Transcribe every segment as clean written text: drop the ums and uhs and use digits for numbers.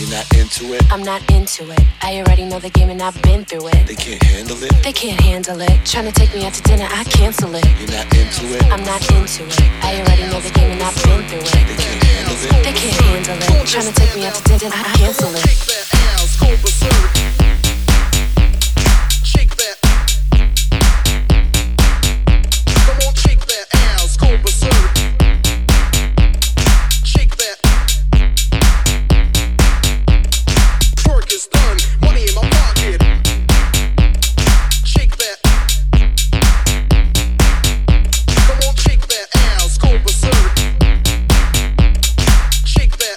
not into it? I'm not into it. I already know the game and I've been through it. They can't handle it? They can't handle it. Trying to take me out to dinner, I cancel it. You're not into it? I'm not into it. I already know the game and I've been through it. They can't handle it? They can't handle it. Trying to take me out to dinner, I cancel it. Shake that ass, go berserk. Shake that. Come on, shake that ass, go berserk. Shake that. Work is done, money in my pocket. Shake that. Come on, shake that ass, go berserk. Shake that.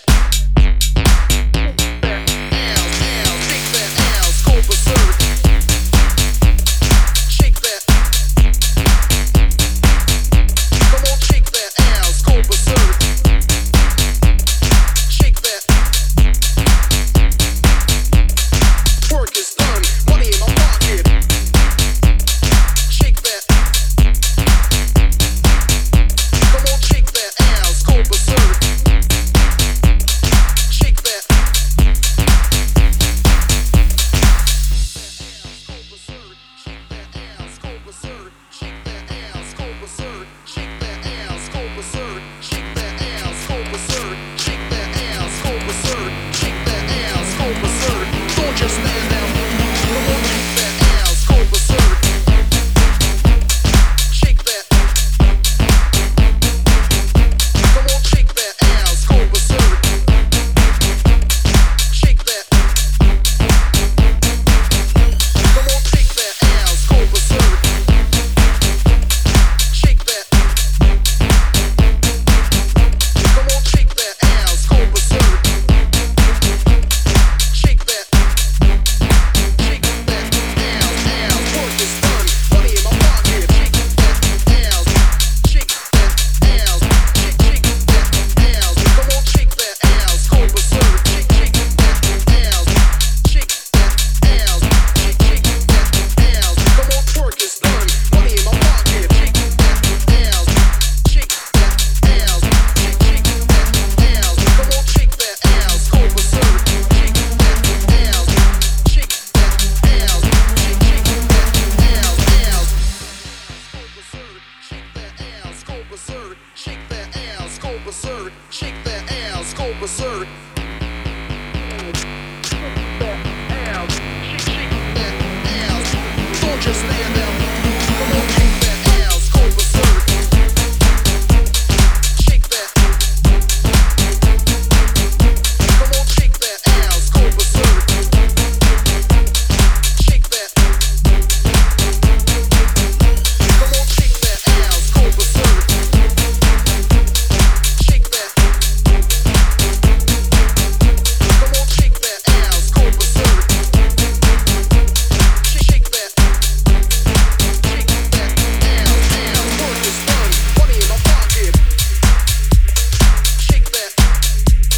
Shake that ass, go berserk.